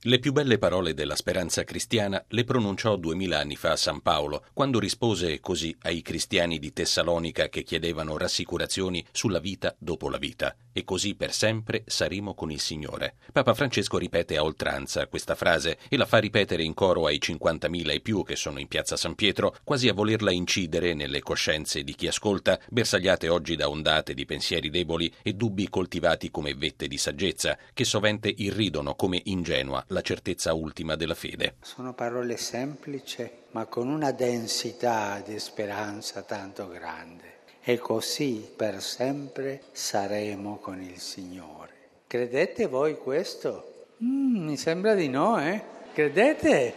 Le più belle parole della speranza cristiana le pronunciò 2000 anni fa San Paolo, quando rispose così ai cristiani di Tessalonica che chiedevano rassicurazioni sulla vita dopo la vita. E così per sempre saremo con il Signore. Papa Francesco ripete a oltranza questa frase e la fa ripetere in coro ai 50.000 e più che sono in piazza San Pietro, quasi a volerla incidere nelle coscienze di chi ascolta, bersagliate oggi da ondate di pensieri deboli e dubbi coltivati come vette di saggezza, che sovente irridono come ingenua la certezza ultima della fede. Sono parole semplici, ma con una densità di speranza tanto grande. E così per sempre saremo con il Signore. Credete voi questo? Mi sembra di no, Credete?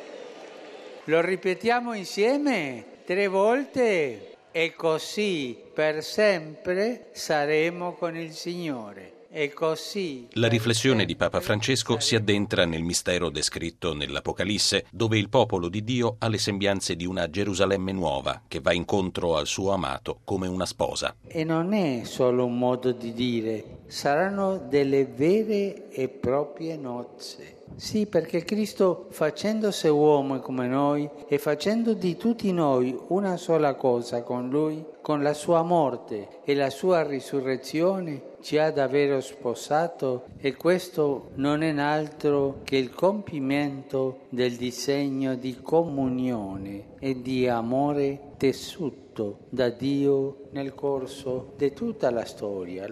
Lo ripetiamo insieme 3 volte. E così per sempre saremo con il Signore. E così. La riflessione di Papa Francesco si addentra nel mistero descritto nell'Apocalisse, dove il popolo di Dio ha le sembianze di una Gerusalemme nuova che va incontro al suo amato come una sposa. E non è solo un modo di dire, saranno delle vere e proprie nozze. Sì, perché Cristo, facendosi uomo come noi e facendo di tutti noi una sola cosa con Lui, con la sua morte e la sua risurrezione, ci ha davvero sposato, e questo non è altro che il compimento del disegno di comunione e di amore tessuto da Dio nel corso di tutta la storia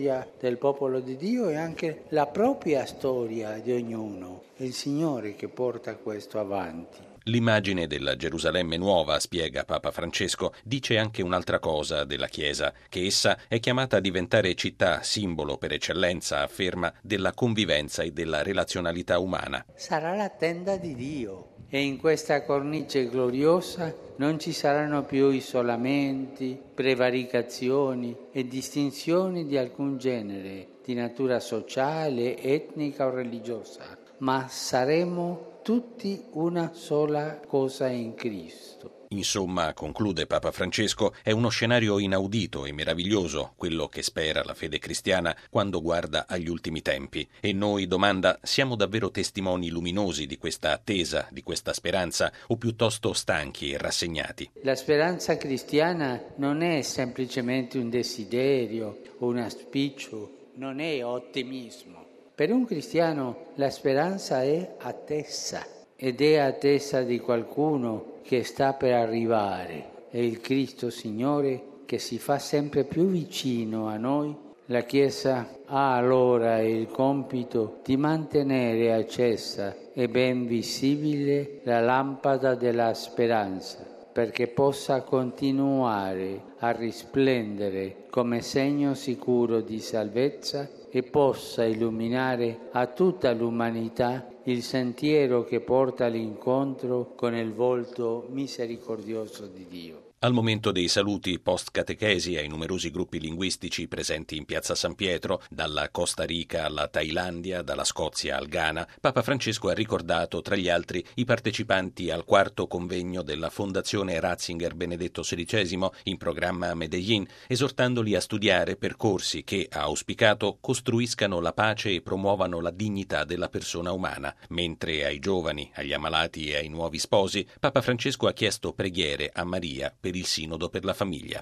del popolo di Dio e anche la propria storia di ognuno. È il Signore che porta questo avanti. L'immagine della Gerusalemme nuova, spiega Papa Francesco, dice anche un'altra cosa della Chiesa, che essa è chiamata a diventare città, simbolo per eccellenza, afferma, della convivenza e della relazionalità umana. Sarà la tenda di Dio e in questa cornice gloriosa non ci saranno più isolamenti, prevaricazioni e distinzioni di alcun genere, di natura sociale, etnica o religiosa, ma saremo tutti una sola cosa in Cristo. Insomma, conclude Papa Francesco, è uno scenario inaudito e meraviglioso quello che spera la fede cristiana quando guarda agli ultimi tempi. E noi, domanda, siamo davvero testimoni luminosi di questa attesa, di questa speranza, o piuttosto stanchi e rassegnati? La speranza cristiana non è semplicemente un desiderio o un auspicio, non è ottimismo. Per un cristiano la speranza è attesa, ed è attesa di qualcuno che sta per arrivare. È il Cristo Signore che si fa sempre più vicino a noi. La Chiesa ha allora il compito di mantenere accesa e ben visibile la lampada della speranza, perché possa continuare a risplendere come segno sicuro di salvezza e possa illuminare a tutta l'umanità il sentiero che porta all'incontro con il volto misericordioso di Dio. Al momento dei saluti post-catechesi ai numerosi gruppi linguistici presenti in piazza San Pietro, dalla Costa Rica alla Thailandia, dalla Scozia al Ghana, Papa Francesco ha ricordato, tra gli altri, i partecipanti al 4° convegno della Fondazione Ratzinger Benedetto XVI in programma a Medellin, esortandoli a studiare percorsi che, ha auspicato, costruiscano la pace e promuovano la dignità della persona umana, mentre ai giovani, agli ammalati e ai nuovi sposi, Papa Francesco ha chiesto preghiere a Maria per il Sinodo per la famiglia.